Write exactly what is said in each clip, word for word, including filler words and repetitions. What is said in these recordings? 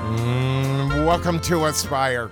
Mm, welcome to Aspire.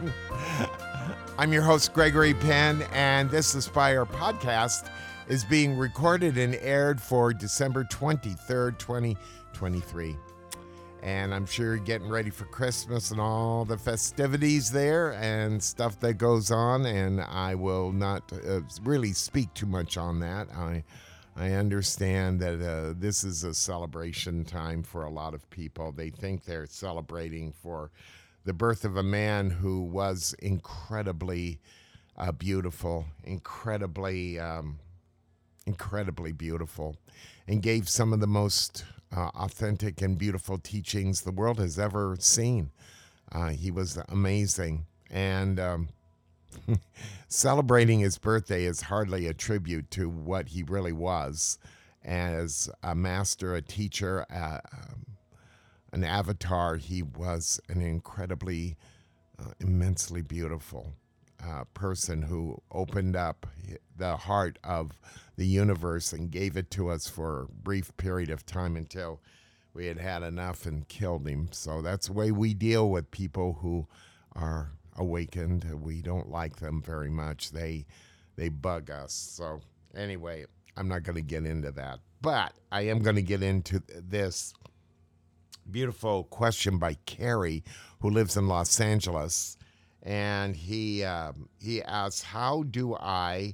I'm your host, Gregory Penn, and this Aspire podcast is being recorded and aired for December twenty-third, twenty twenty-three. And I'm sure you're getting ready for Christmas and all the festivities there and stuff that goes on, and I will not uh, really speak too much on that. I I understand that uh, this is a celebration time for a lot of people. They think they're celebrating for the birth of a man who was incredibly uh, beautiful, incredibly, um, incredibly beautiful, and gave some of the most uh, authentic and beautiful teachings the world has ever seen. Uh, he was amazing. And um, celebrating his birthday is hardly a tribute to what he really was as a master, a teacher, uh, um, an avatar. He was an incredibly, uh, immensely beautiful uh, person who opened up the heart of the universe and gave it to us for a brief period of time until we had had enough and killed him. So that's the way we deal with people who are awakened. We don't like them very much. They they bug us. So anyway, I'm not going to get into that. But I am going to get into this beautiful question by Kerry, who lives in Los Angeles. And he um, he asks, how do I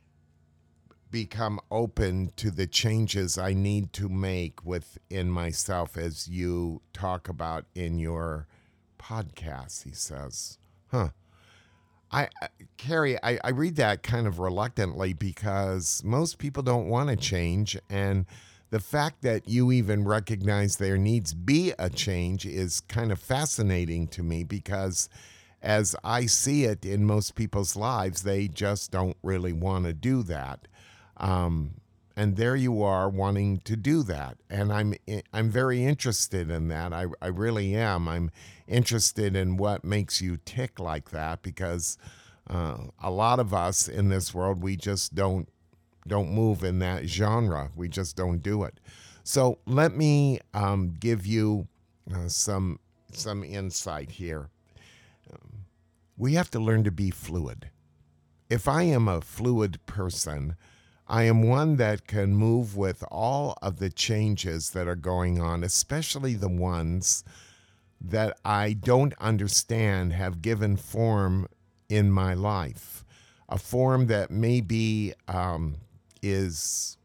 become open to the changes I need to make within myself, as you talk about in your podcast? He says, huh. I, I Carrie, I, I read that kind of reluctantly because most people don't want to change. And the fact that you even recognize there needs be a change is kind of fascinating to me, because as I see it in most people's lives, they just don't really want to do that. Um, and there you are wanting to do that. And I'm I'm very interested in that. I, I really am. I'm interested in what makes you tick like that, because uh, a lot of us in this world, we just don't don't move in that genre. We just don't do it. So let me um, give you uh, some some insight here. Um, we have to learn to be fluid. If I am a fluid person, I am one that can move with all of the changes that are going on, especially the ones that I don't understand have given form in my life. A form that maybe um, is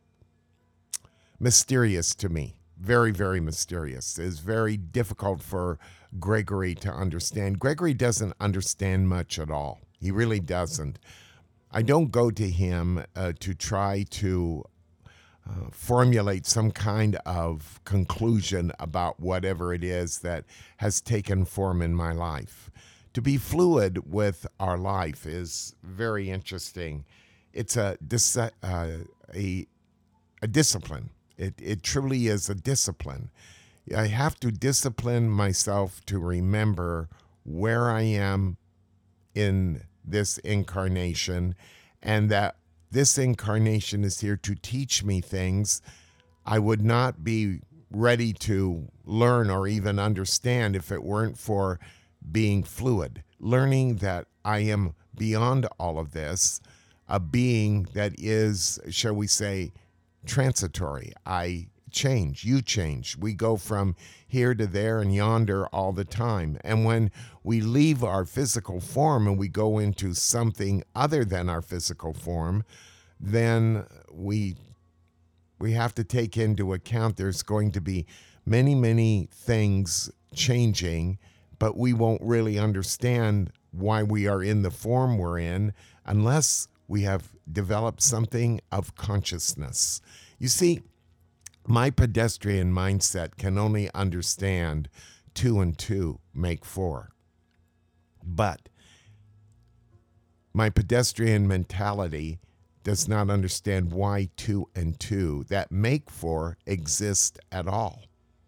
mysterious to me, very, very mysterious. It's very difficult for Gregory to understand. Gregory doesn't understand much at all. He really doesn't. I don't go to him uh, to try to uh, formulate some kind of conclusion about whatever it is that has taken form in my life. To be fluid with our life is very interesting. It's a dis- uh, a, a discipline. It, it truly is a discipline. I have to discipline myself to remember where I am in this incarnation, and that this incarnation is here to teach me things I would not be ready to learn or even understand if it weren't for being fluid, learning that I am beyond all of this, a being that is, shall we say, transitory. I change, you change. We go from here to there and yonder all the time. And when we leave our physical form and we go into something other than our physical form, then we we have to take into account there's going to be many, many things changing, but we won't really understand why we are in the form we're in unless we have developed something of consciousness. You see, my pedestrian mindset can only understand two and two make four. But my pedestrian mentality does not understand why two and two that make four exist at all.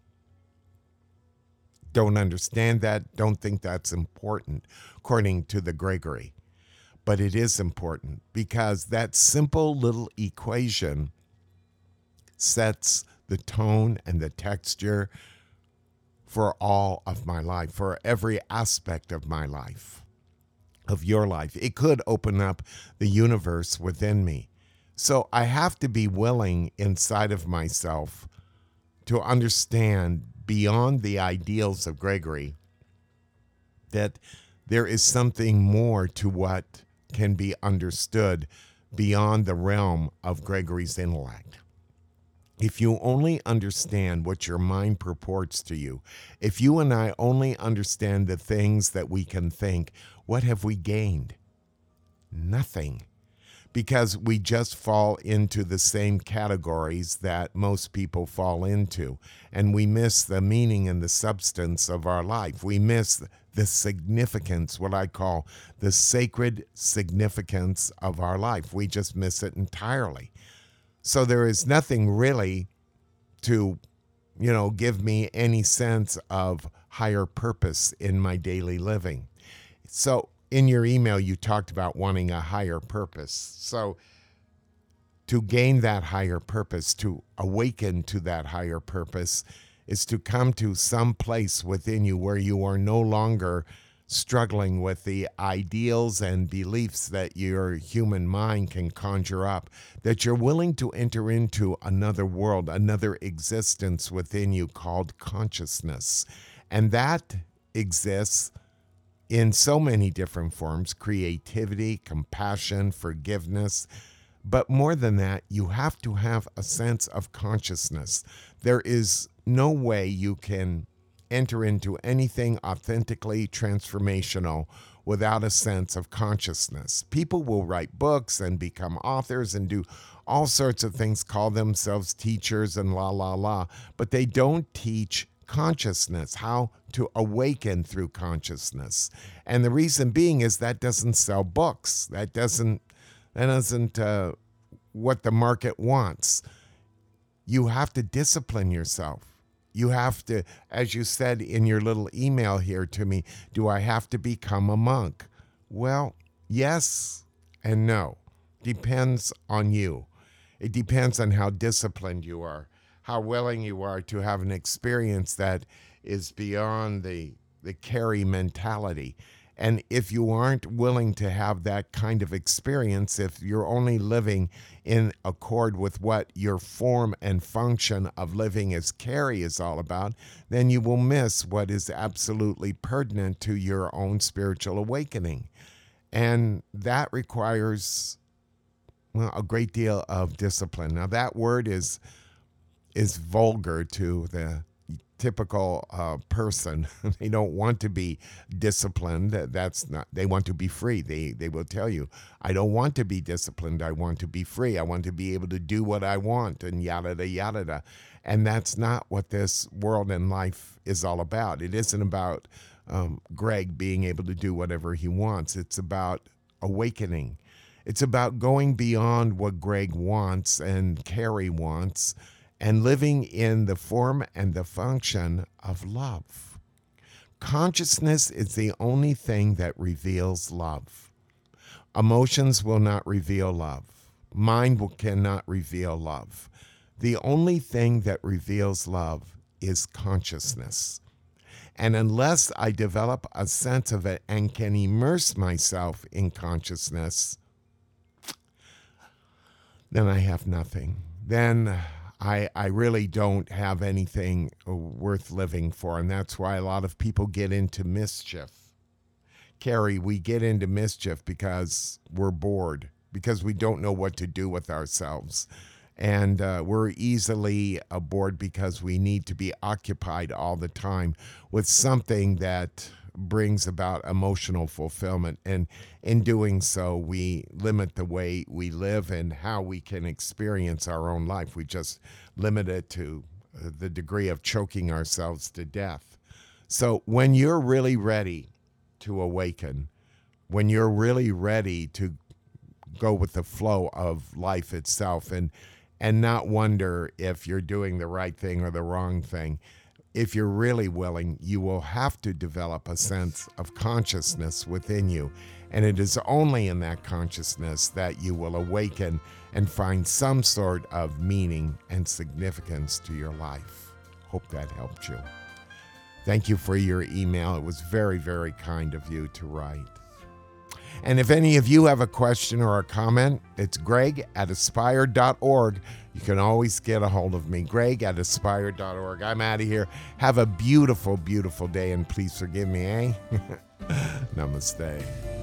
Don't understand that, don't think that's important, according to the Gregory. But it is important, because that simple little equation sets the tone and the texture for all of my life, for every aspect of my life, of your life. It could open up the universe within me. So I have to be willing inside of myself to understand beyond the ideals of Gregory that there is something more to what can be understood beyond the realm of Gregory's intellect. If you only understand what your mind purports to you, if you and I only understand the things that we can think, what have we gained? Nothing. Because we just fall into the same categories that most people fall into. And we miss the meaning and the substance of our life. We miss the significance, what I call the sacred significance of our life. We just miss it entirely. So there is nothing really to, you know, give me any sense of higher purpose in my daily living. So in your email, you talked about wanting a higher purpose. So to gain that higher purpose, to awaken to that higher purpose, is to come to some place within you where you are no longer struggling with the ideals and beliefs that your human mind can conjure up, that you're willing to enter into another world, another existence within you called consciousness. And that exists in so many different forms: creativity, compassion, forgiveness. But more than that, you have to have a sense of consciousness. There is no way you can enter into anything authentically transformational without a sense of consciousness. People will write books and become authors and do all sorts of things, call themselves teachers and la, la, la, but they don't teach consciousness, how to awaken through consciousness. And the reason being is that doesn't sell books. That doesn't, that isn't uh, what the market wants. You have to discipline yourself. You have to, as you said in your little email here to me, do I have to become a monk? Well, yes and no. Depends on you. It depends on how disciplined you are, how willing you are to have an experience that is beyond the, the Carrie mentality. And if you aren't willing to have that kind of experience, if you're only living in accord with what your form and function of living as Carrie is all about, then you will miss what is absolutely pertinent to your own spiritual awakening. And that requires, well, a great deal of discipline. Now, that word is is vulgar to the typical uh, person. They don't want to be disciplined. That's not, they want to be free. They they will tell you, I don't want to be disciplined. I want to be free. I want to be able to do what I want, and yada, yada, yada. And that's not what this world and life is all about. It isn't about um, Greg being able to do whatever he wants. It's about awakening. It's about going beyond what Greg wants and Carrie wants, and living in the form and the function of love. Consciousness is the only thing that reveals love. Emotions will not reveal love. Mind will, cannot reveal love. The only thing that reveals love is consciousness. And unless I develop a sense of it and can immerse myself in consciousness, then I have nothing. Then I, I really don't have anything worth living for, and that's why a lot of people get into mischief. Carrie, we get into mischief because we're bored, because we don't know what to do with ourselves. And uh, we're easily uh, bored because we need to be occupied all the time with something that brings about emotional fulfillment. And in doing so, we limit the way we live and how we can experience our own life. We just limit it to the degree of choking ourselves to death. So when you're really ready to awaken, when you're really ready to go with the flow of life itself and and not wonder if you're doing the right thing or the wrong thing, if you're really willing, you will have to develop a sense of consciousness within you. And it is only in that consciousness that you will awaken and find some sort of meaning and significance to your life. Hope that helped you. Thank you for your email. It was very, very kind of you to write. And if any of you have a question or a comment, it's Greg at aspire dot org. You can always get a hold of me, Greg at aspire dot org. I'm out of here. Have a beautiful, beautiful day, and please forgive me, eh? Namaste.